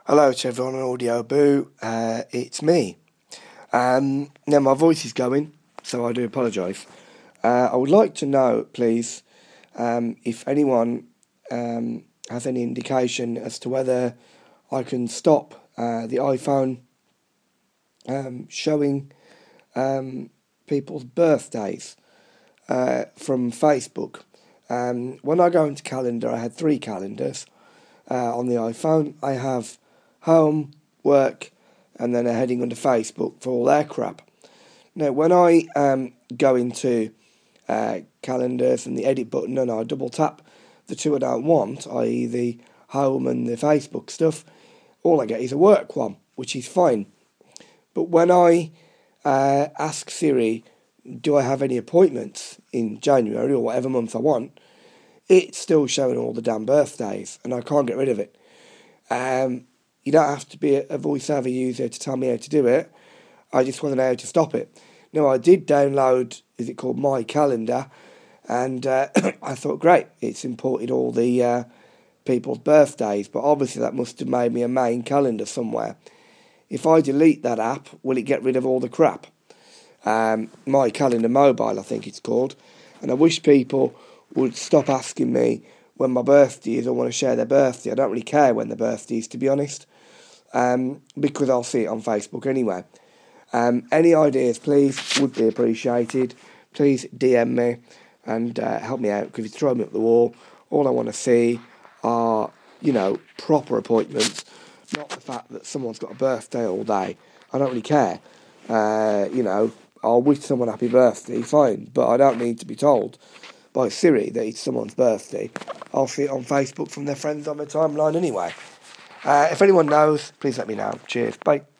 Hello to everyone on Audio Boo, it's me. Now my voice is going, so I do apologise. I would like to know, please, if anyone has any indication as to whether I can stop the iPhone showing people's birthdays from Facebook. When I go into calendar, I had 3 calendars on the iPhone. I have home, work, and then a heading under Facebook for all their crap. Now, when I go into calendars and the edit button and I double tap the 2 I don't want, i.e. the home and the Facebook stuff, all I get is a work one, which is fine. But when I ask Siri, do I have any appointments in January or whatever month I want, it's still showing all the damn birthdays, and I can't get rid of it. You don't have to be a voiceover user to tell me how to do it. I just want to know how to stop it. Now, I did download, is it called My Calendar, and I thought, great, it's imported all the people's birthdays, but obviously that must have made me a main calendar somewhere. If I delete that app, will it get rid of all the crap? My Calendar Mobile, I think it's called, and I wish people would stop asking me when my birthday is or want to share their birthday. I don't really care when their birthday is, to be honest, because I'll see it on Facebook anyway. Any ideas, please, would be appreciated. Please DM me and help me out, because it's throwing me up the wall. All I want to see are, proper appointments, not the fact that someone's got a birthday all day. I don't really care. I'll wish someone happy birthday, fine, but I don't need to be told by Siri that it's someone's birthday. I'll see it on Facebook from their friends on my timeline anyway. If anyone knows, please let me know. Cheers. Bye.